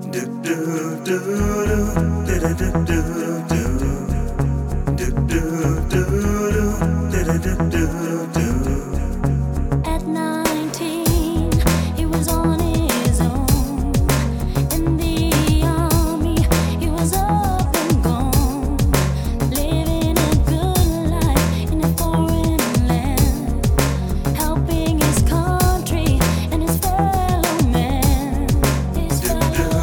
At 19, he was on his own. In the army, he was up and gone, living a good life in a foreign land, helping his country and his fellow man. His fellow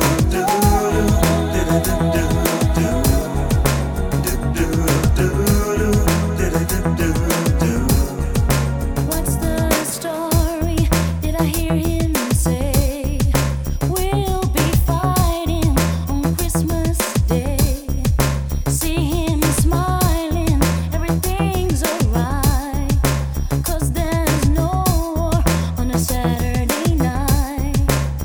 What's the story? Did I hear him say we'll be fighting on Christmas Day? See him smiling, everything's alright, 'cause there's no war on a Saturday night.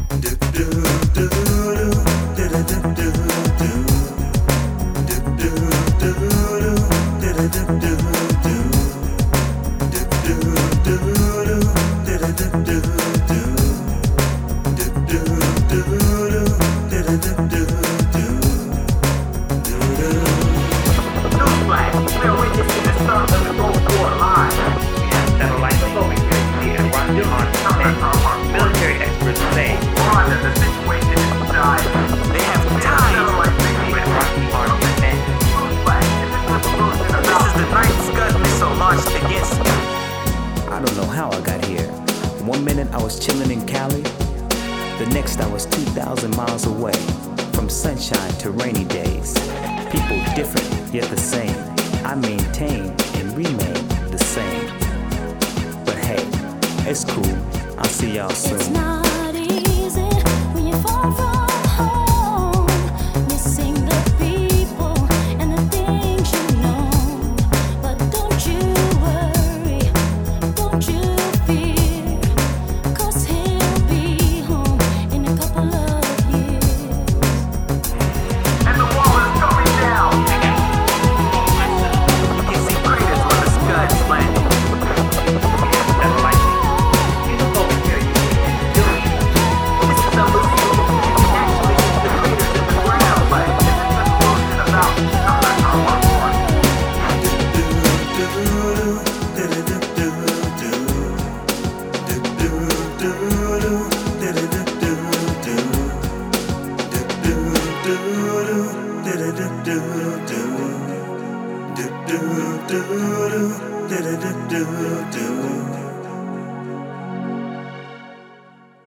Newsflash, we're witnessing the start of the Gulf War live. We have satellites overhead and Roger military experts say Rwanda, the situation is dire. They have ties with Rocky Army men. Newsflash, this is the ninth Scud missile launched against me. I don't know how I got here. One minute I was chilling in Cali, the next I was 2,000 miles away. From sunshine to rainy days, people different yet the same. I maintain and remain the same. But hey, it's cool. I'll see y'all soon. It's not easy when you fall from